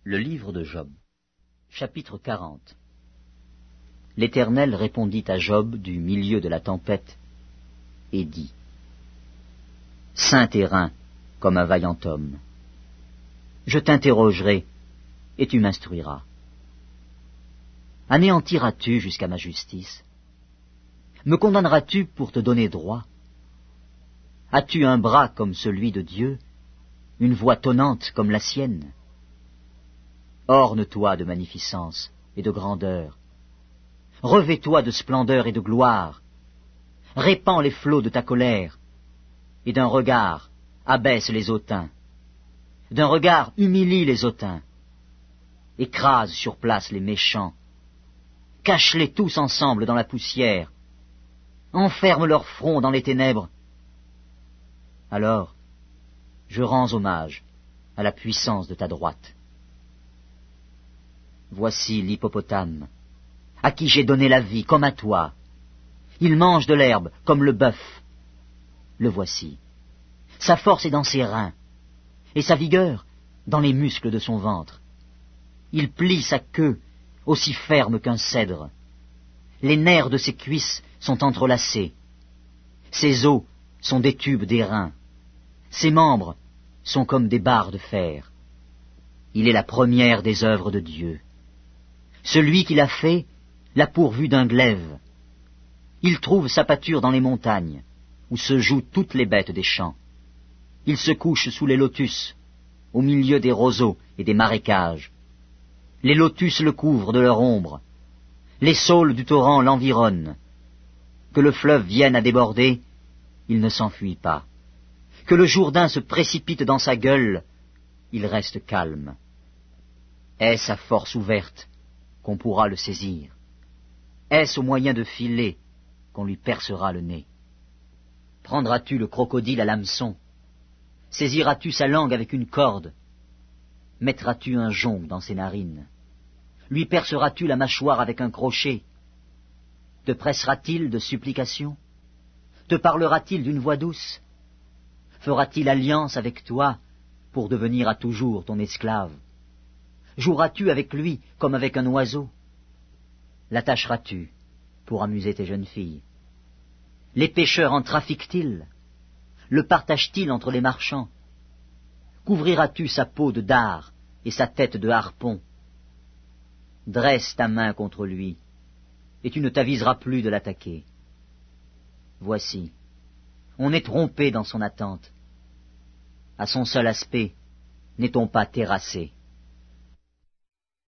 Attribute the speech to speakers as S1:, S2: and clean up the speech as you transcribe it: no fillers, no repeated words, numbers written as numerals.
S1: Le livre de Job, chapitre 40. L'Éternel répondit à Job du milieu de la tempête et dit: Saint et rein comme un vaillant homme, je t'interrogerai et tu m'instruiras. Anéantiras-tu jusqu'à ma justice? Me condamneras-tu pour te donner droit? As-tu un bras comme celui de Dieu, une voix tonnante comme la sienne? Orne-toi de magnificence et de grandeur. Revêt-toi de splendeur et de gloire. Répands les flots de ta colère, et d'un regard abaisse les hautains. D'un regard humilie les hautains. Écrase sur place les méchants. Cache-les tous ensemble dans la poussière. Enferme leur front dans les ténèbres. Alors, je rends hommage à la puissance de ta droite. Voici l'hippopotame, à qui j'ai donné la vie comme à toi. Il mange de l'herbe comme le bœuf. Le voici. Sa force est dans ses reins, et sa vigueur dans les muscles de son ventre. Il plie sa queue aussi ferme qu'un cèdre. Les nerfs de ses cuisses sont entrelacés. Ses os sont des tubes d'airain. Ses membres sont comme des barres de fer. Il est la première des œuvres de Dieu. Celui qui l'a fait l'a pourvu d'un glaive. Il trouve sa pâture dans les montagnes, où se jouent toutes les bêtes des champs. Il se couche sous les lotus, au milieu des roseaux et des marécages. Les lotus le couvrent de leur ombre. Les saules du torrent l'environnent. Que le fleuve vienne à déborder, il ne s'enfuit pas. Que le Jourdain se précipite dans sa gueule, il reste calme. Est-ce à force ouverte qu'on pourra le saisir? Est-ce au moyen de filets qu'on lui percera le nez? Prendras-tu le crocodile à l'hameçon? Saisiras-tu sa langue avec une corde? Mettras-tu un jonc dans ses narines? Lui perceras-tu la mâchoire avec un crochet? Te pressera-t-il de supplications? Te parlera-t-il d'une voix douce? Fera-t-il alliance avec toi pour devenir à toujours ton esclave? Joueras-tu avec lui comme avec un oiseau? L'attacheras-tu pour amuser tes jeunes filles? Les pêcheurs en trafiquent-ils? Le partagent-ils entre les marchands? Couvriras-tu sa peau de dard et sa tête de harpon? Dresse ta main contre lui, et tu ne t'aviseras plus de l'attaquer. Voici, on est trompé dans son attente. À son seul aspect, n'est-on pas terrassé?